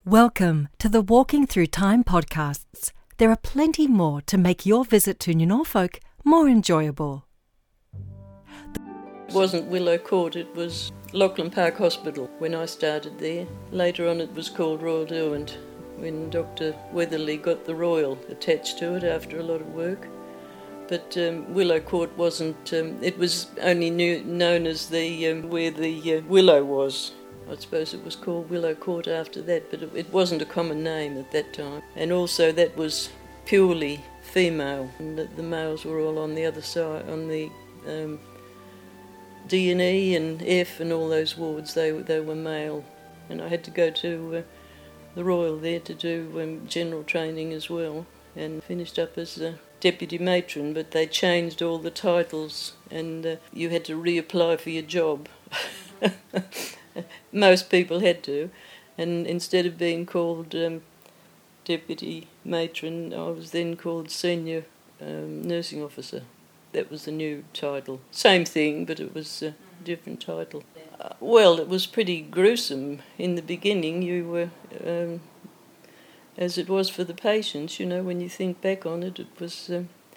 Welcome to the Walking Through Time podcasts. There are plenty more to make your visit to New Norfolk more enjoyable. It wasn't Willow Court, it was Lachlan Park Hospital when I started there. Later on it was called Royal Derwent when Dr. Weatherly got the Royal attached to it after a lot of work. But Willow Court wasn't, it was only known as the where the willow was. I suppose it was called Willow Court after that, but it wasn't a common name at that time. And also that was purely female, and the males were all on the other side, on the D&E and F and all those wards, they were male. And I had to go to the Royal there to do general training as well, and finished up as a deputy matron, but they changed all the titles and you had to reapply for your job. Most people had to, and instead of being called deputy matron, I was then called senior nursing officer. That was the new title. Same thing, but it was a different title. Well, it was pretty gruesome in the beginning. You were, as it was for the patients, you know, when you think back on it, it was...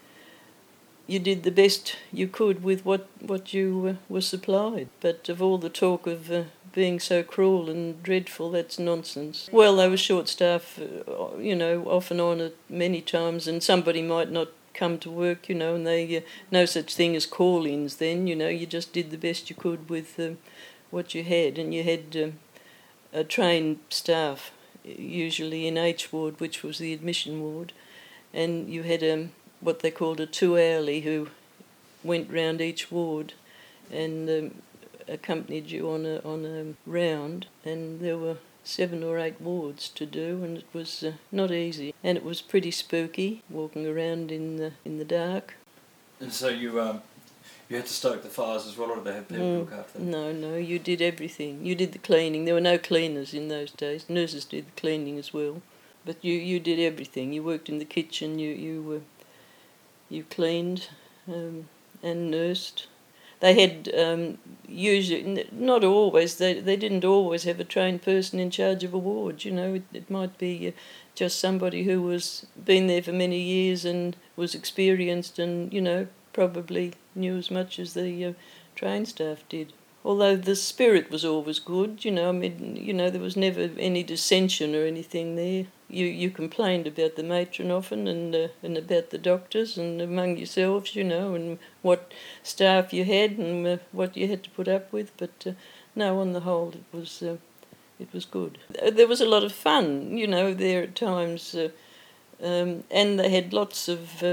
you did the best you could with what you were supplied. But of all the talk of being so cruel and dreadful, that's nonsense. Well, they were short staff, you know, off and on at many times, and somebody might not come to work, you know, and they no such thing as call-ins then, you know, you just did the best you could with what you had, and you had a trained staff, usually in H ward, which was the admission ward, and you had what they called a two-hourly who went round each ward and accompanied you on a round, and there were 7 or 8 wards to do, and it was not easy, and it was pretty spooky walking around in the dark. And so you had to stoke the fires as well, or did they have people to look after them? No, you did everything. You did the cleaning. There were no cleaners in those days. Nurses did the cleaning as well, but you did everything. You worked in the kitchen. You cleaned and nursed. They had usually, not always, they didn't always have a trained person in charge of a ward, you know. It might be just somebody who was been there for many years and was experienced and, you know, probably knew as much as the trained staff did. Although the spirit was always good, you know, I mean, you know, there was never any dissension or anything there. You complained about the matron often and about the doctors and among yourselves, you know, and what staff you had and what you had to put up with. But no, on the whole, it was good. There was a lot of fun, you know, there at times, and they had lots of.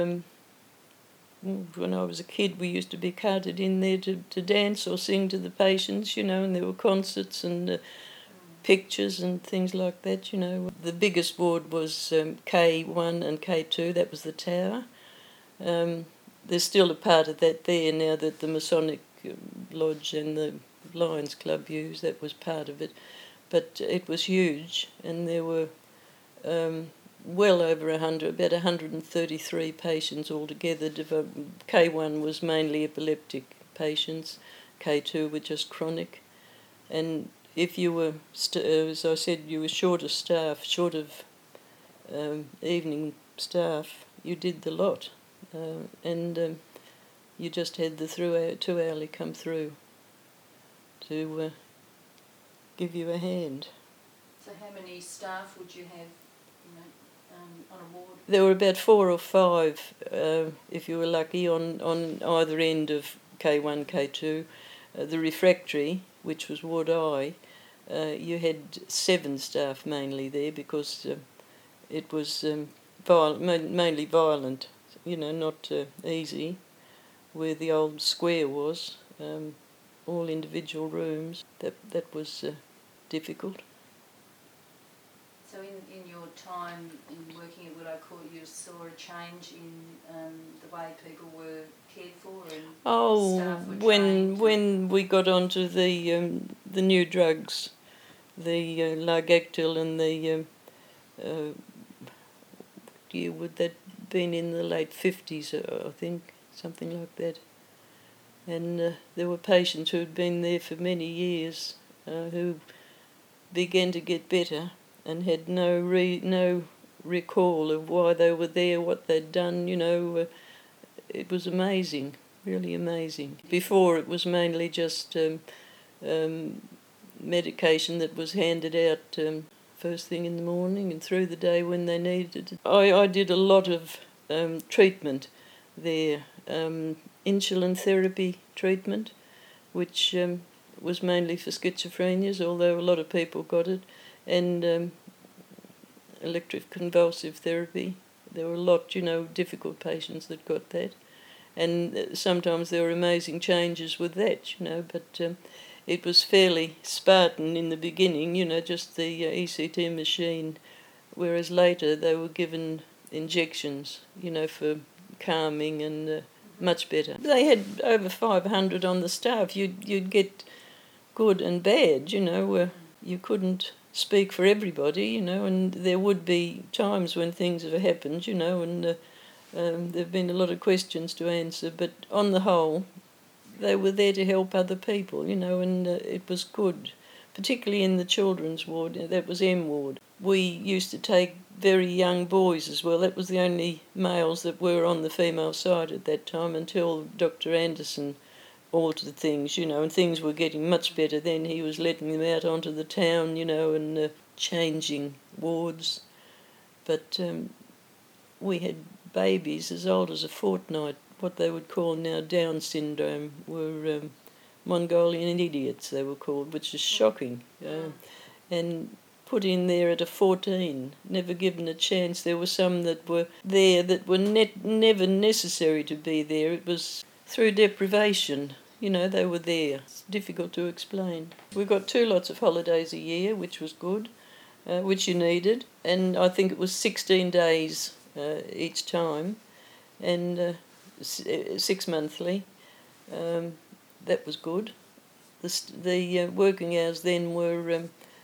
When I was a kid, we used to be carted in there to dance or sing to the patients, you know, and there were concerts and pictures and things like that, you know. The biggest ward was K1 and K2, that was the tower. There's still a part of that there now that the Masonic Lodge and the Lions Club use, that was part of it. But it was huge, and there were well over 100, about 133 patients altogether. K1 was mainly epileptic patients, K2 were just chronic, and if you were, as I said, you were short of staff, short of evening staff, you did the lot, and you just had the two-hourly come through to give you a hand. So how many staff would you have, you know, on a ward? There were about 4 or 5, if you were lucky, on either end of K1, K2. The refractory, which was Ward I, you had 7 staff mainly there because it was mainly violent, you know, not easy, where the old square was, all individual rooms. That was difficult. So in your time in working at Willow Court, you saw a change in the way people were cared for and staff were trained? When we got onto the new drugs, the Largactil and the year would that been in the late 50s, I think, something like that. And there were patients who had been there for many years who began to get better, and had no recall of why they were there, what they'd done, it was amazing, really amazing. Before it was mainly just medication that was handed out first thing in the morning and through the day when they needed it. I did a lot of treatment there, insulin therapy treatment, which was mainly for schizophrenias, although a lot of people got it, and electroconvulsive therapy. There were a lot, difficult patients that got that, and sometimes there were amazing changes with that, but it was fairly Spartan in the beginning, just the ECT machine, whereas later they were given injections, for calming and much better. They had over 500 on the staff. You'd get good and bad, you couldn't speak for everybody, and there would be times when things have happened, and there have been a lot of questions to answer, but on the whole, they were there to help other people, and it was good, particularly in the children's ward. That was M ward. We used to take very young boys as well. That was the only males that were on the female side at that time until Dr. Anderson altered things, and things were getting much better then. He was letting them out onto the town, and changing wards. But we had babies as old as a fortnight, what they would call now Down syndrome, were Mongolian idiots they were called, which is shocking. And put in there at a 14, never given a chance. There were some that were there that were never necessary to be there. It was through deprivation, they were there. It's difficult to explain. We got 2 lots of holidays a year, which was good, which you needed, and I think it was 16 days each time, and 6 monthly. That was good. The working hours then were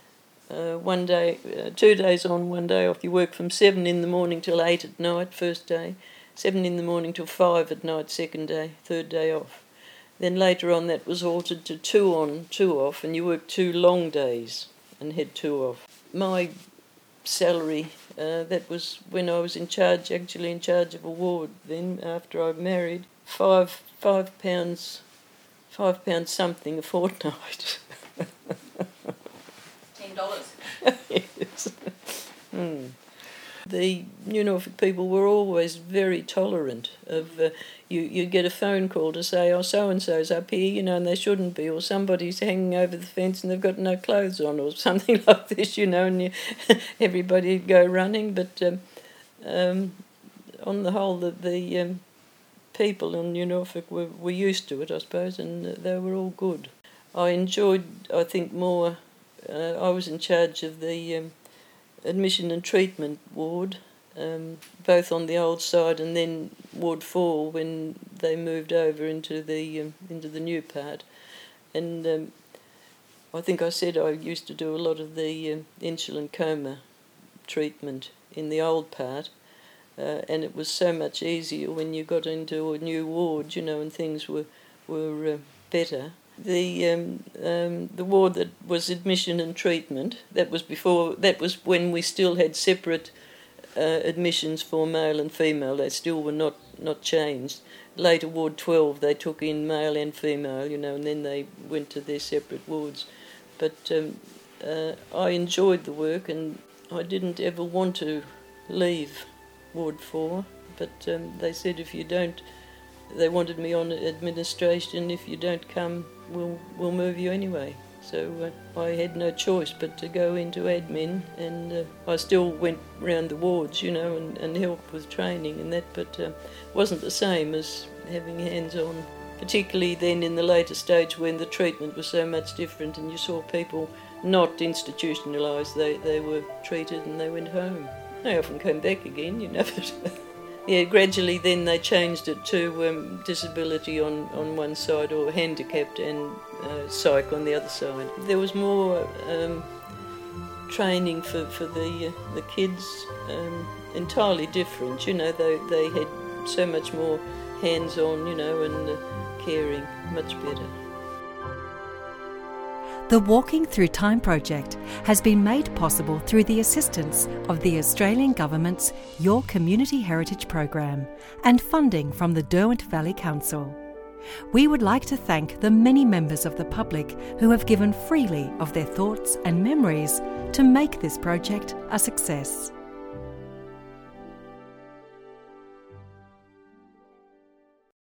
1 day, 2 days on, 1 day off. You work from 7 in the morning till 8 at night, first day, 7 in the morning till 5 at night, second day, third day off. Then later on that was altered to 2 on, 2 off, and you worked 2 long days and had 2 off. My salary, that was when I was in charge of a ward then, after I married, £5 something a fortnight. $10. Yes. The New Norfolk people were always very tolerant of, you get a phone call to say, oh, so-and-so's up here, and they shouldn't be, or somebody's hanging over the fence and they've got no clothes on, or something like this, and everybody'd go running. But on the whole, the people in New Norfolk were used to it, I suppose, and they were all good. I enjoyed, I think, more, I was in charge of the admission and treatment ward, both on the old side and then Ward 4 when they moved over into the new part. And I think I said I used to do a lot of the insulin coma treatment in the old part, and it was so much easier when you got into a new ward, and things were better. The ward that was admission and treatment, that was when we still had separate admissions for male and female. They still were not changed. Later, Ward 12, they took in male and female, and then they went to their separate wards. But I enjoyed the work, and I didn't ever want to leave Ward 4, but they said if you don't, they wanted me on administration, if you don't come, we'll move you anyway. So I had no choice but to go into admin, and I still went round the wards, and helped with training and that, but it wasn't the same as having hands-on, particularly then in the later stage when the treatment was so much different and you saw people not institutionalised, they were treated and they went home. They often came back again, but yeah, gradually then they changed it to disability on one side, or handicapped, and psych on the other side. There was more training for the kids, entirely different. They had so much more hands-on, and caring, much better. The Walking Through Time project has been made possible through the assistance of the Australian Government's Your Community Heritage Program and funding from the Derwent Valley Council. We would like to thank the many members of the public who have given freely of their thoughts and memories to make this project a success.